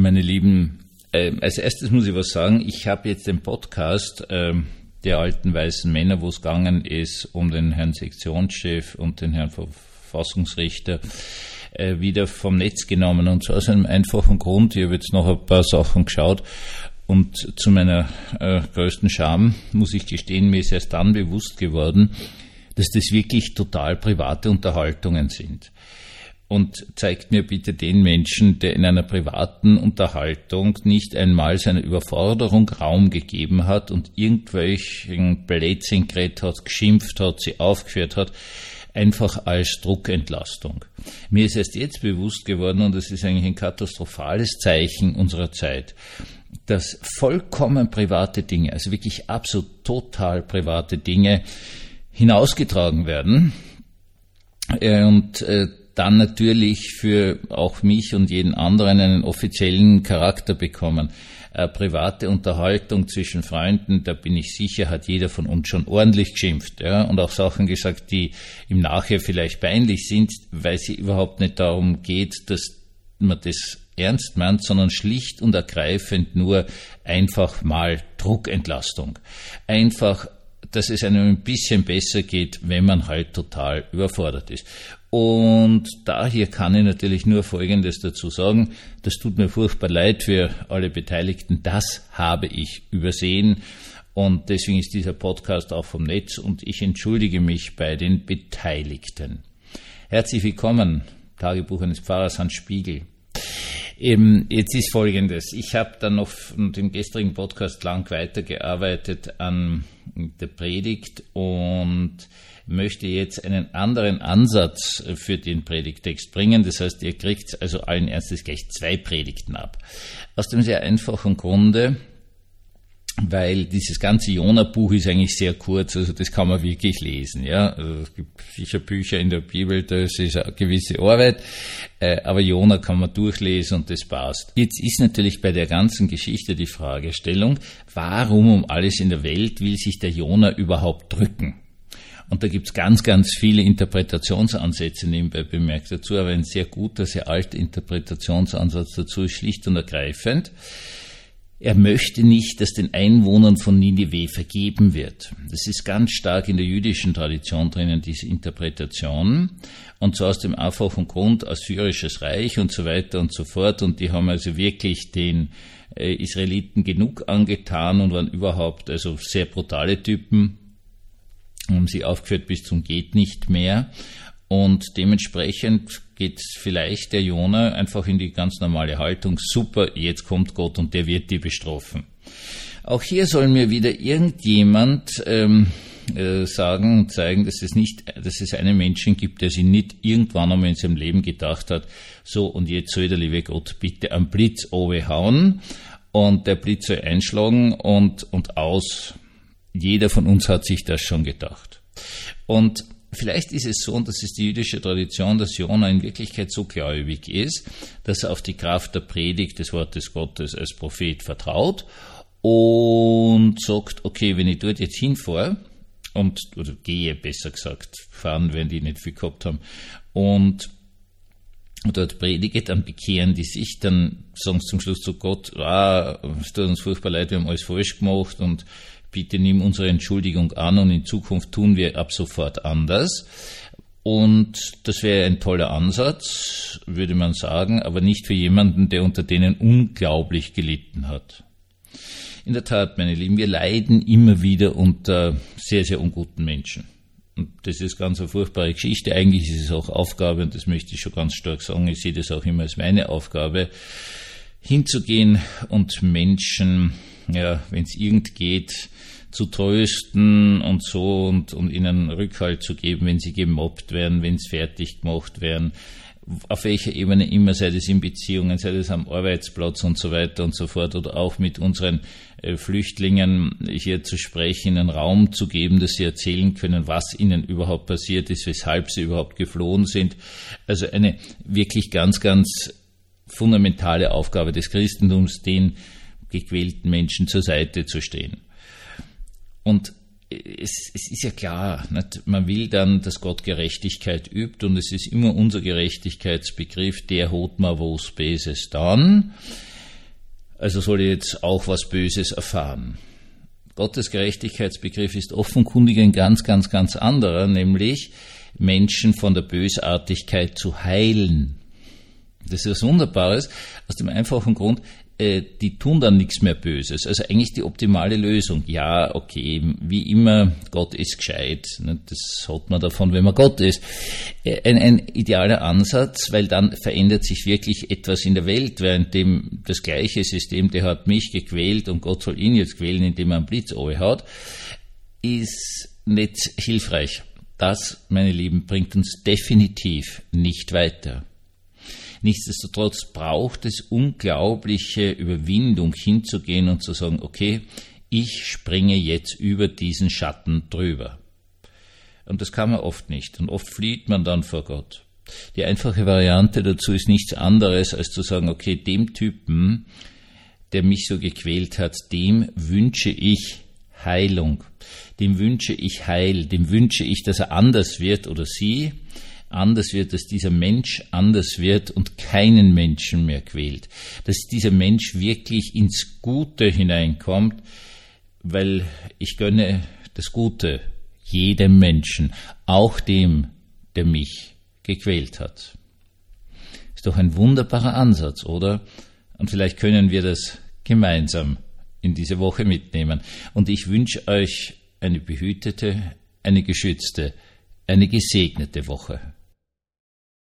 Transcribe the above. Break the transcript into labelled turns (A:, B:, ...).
A: Meine Lieben, als erstes muss ich was sagen. Ich habe jetzt den Podcast der alten weißen Männer, wo es gegangen ist um den Herrn Sektionschef und den Herrn Verfassungsrichter, wieder vom Netz genommen. Und zwar aus einem einfachen Grund. Ich habe jetzt noch ein paar Sachen geschaut und zu meiner größten Scham muss ich gestehen, mir ist erst dann bewusst geworden, dass das wirklich total private Unterhaltungen sind. Und zeigt mir bitte den Menschen, der in einer privaten Unterhaltung nicht einmal seiner Überforderung Raum gegeben hat und irgendwelchen Blödsinn geredet hat, geschimpft hat, sie aufgeführt hat, einfach als Druckentlastung. Mir ist erst jetzt bewusst geworden, und das ist eigentlich ein katastrophales Zeichen unserer Zeit, dass vollkommen private Dinge, also wirklich absolut total private Dinge, hinausgetragen werden und dann natürlich für auch mich und jeden anderen einen offiziellen Charakter bekommen. Private Unterhaltung zwischen Freunden, da bin ich sicher, hat jeder von uns schon ordentlich geschimpft, ja, und auch Sachen gesagt, die im Nachhinein vielleicht peinlich sind, weil es überhaupt nicht darum geht, dass man das ernst meint, sondern schlicht und ergreifend nur einfach mal Druckentlastung. Einfach, dass es einem ein bisschen besser geht, wenn man halt total überfordert ist. Und daher kann ich natürlich nur Folgendes dazu sagen. Das tut mir furchtbar leid für alle Beteiligten. Das habe ich übersehen. Und deswegen ist dieser Podcast auch vom Netz. Und ich entschuldige mich bei den Beteiligten. Herzlich willkommen, Tagebuch eines Pfarrers Hans Spiegel. Jetzt ist Folgendes. Ich habe dann noch von dem gestrigen Podcast lang weitergearbeitet an der Predigt und möchte jetzt einen anderen Ansatz für den Predigtext bringen. Das heißt, ihr kriegt also allen Ernstes gleich 2 Predigten ab. Aus dem sehr einfachen Grunde, weil dieses ganze Jona-Buch ist eigentlich sehr kurz, also das kann man wirklich lesen. Ja, also es gibt sicher Bücher in der Bibel, das ist eine gewisse Arbeit, aber Jona kann man durchlesen und das passt. Jetzt ist natürlich bei der ganzen Geschichte die Fragestellung, warum um alles in der Welt will sich der Jona überhaupt drücken? Und da gibt's ganz, ganz viele Interpretationsansätze nebenbei bemerkt dazu, aber ein sehr guter, sehr alter Interpretationsansatz dazu ist schlicht und ergreifend: Er möchte nicht, dass den Einwohnern von Ninive vergeben wird. Das ist ganz stark in der jüdischen Tradition drinnen, diese Interpretation. Und zwar aus dem einfachen Grund, Assyrisches Reich und so weiter und so fort. Und die haben also wirklich den Israeliten genug angetan und waren überhaupt also sehr brutale Typen, haben sie aufgeführt bis zum geht nicht mehr. Und dementsprechend geht vielleicht der Jona einfach in die ganz normale Haltung, super, jetzt kommt Gott und der wird die bestrafen. Auch hier soll mir wieder irgendjemand sagen und zeigen, dass es einen Menschen gibt, der sich nicht irgendwann einmal in seinem Leben gedacht hat, so und jetzt soll der liebe Gott bitte am Blitz hauen und der Blitz soll einschlagen und aus. Jeder von uns hat sich das schon gedacht. Und vielleicht ist es so, und das ist die jüdische Tradition, dass Jona in Wirklichkeit so gläubig ist, dass er auf die Kraft der Predigt des Wortes Gottes als Prophet vertraut und sagt, okay, wenn ich dort jetzt hinfahre, oder gehe, besser gesagt, fahren, wenn die nicht viel gehabt haben, und dort predige, dann bekehren die sich, dann sagen sie zum Schluss zu Gott, es tut uns furchtbar leid, wir haben alles falsch gemacht und bitte nimm unsere Entschuldigung an und in Zukunft tun wir ab sofort anders. Und das wäre ein toller Ansatz, würde man sagen, aber nicht für jemanden, der unter denen unglaublich gelitten hat. In der Tat, meine Lieben, wir leiden immer wieder unter sehr, sehr unguten Menschen. Und das ist ganz eine furchtbare Geschichte. Eigentlich ist es auch Aufgabe, und das möchte ich schon ganz stark sagen, ich sehe das auch immer als meine Aufgabe, hinzugehen und Menschen, ja, wenn es irgend geht, zu trösten und so und ihnen Rückhalt zu geben, wenn sie gemobbt werden, wenn sie fertig gemacht werden, auf welcher Ebene immer, sei das in Beziehungen, sei das am Arbeitsplatz und so weiter und so fort, oder auch mit unseren Flüchtlingen hier zu sprechen, einen Raum zu geben, dass sie erzählen können, was ihnen überhaupt passiert ist, weshalb sie überhaupt geflohen sind. Also eine wirklich ganz, ganz fundamentale Aufgabe des Christentums, den gequälten Menschen zur Seite zu stehen. Und es ist ja klar, nicht? Man will dann, dass Gott Gerechtigkeit übt, und es ist immer unser Gerechtigkeitsbegriff, der hat mir was Böses dann. also soll ich jetzt auch was Böses erfahren. Gottes Gerechtigkeitsbegriff ist offenkundig ein ganz, ganz, ganz anderer, nämlich Menschen von der Bösartigkeit zu heilen. Das ist was Wunderbares, aus dem einfachen Grund, die tun dann nichts mehr Böses. Also eigentlich die optimale Lösung. Ja, okay, wie immer, Gott ist gescheit. Das hat man davon, wenn man Gott ist. Ein idealer Ansatz, weil dann verändert sich wirklich etwas in der Welt, während dem das gleiche System, der hat mich gequält und Gott soll ihn jetzt quälen, indem er einen Blitz haut, ist nicht hilfreich. Das, meine Lieben, bringt uns definitiv nicht weiter. Nichtsdestotrotz braucht es unglaubliche Überwindung, hinzugehen und zu sagen, okay, ich springe jetzt über diesen Schatten drüber. Und das kann man oft nicht. Und oft flieht man dann vor Gott. Die einfache Variante dazu ist nichts anderes, als zu sagen, okay, dem Typen, der mich so gequält hat, dem wünsche ich Heilung. Dem wünsche ich Heil. Dem wünsche ich, dass er anders wird oder sie anders wird, dass dieser Mensch anders wird und keinen Menschen mehr quält. Dass dieser Mensch wirklich ins Gute hineinkommt, weil ich gönne das Gute jedem Menschen, auch dem, der mich gequält hat. Ist doch ein wunderbarer Ansatz, oder? Und vielleicht können wir das gemeinsam in diese Woche mitnehmen. Und ich wünsche euch eine behütete, eine geschützte, eine gesegnete Woche.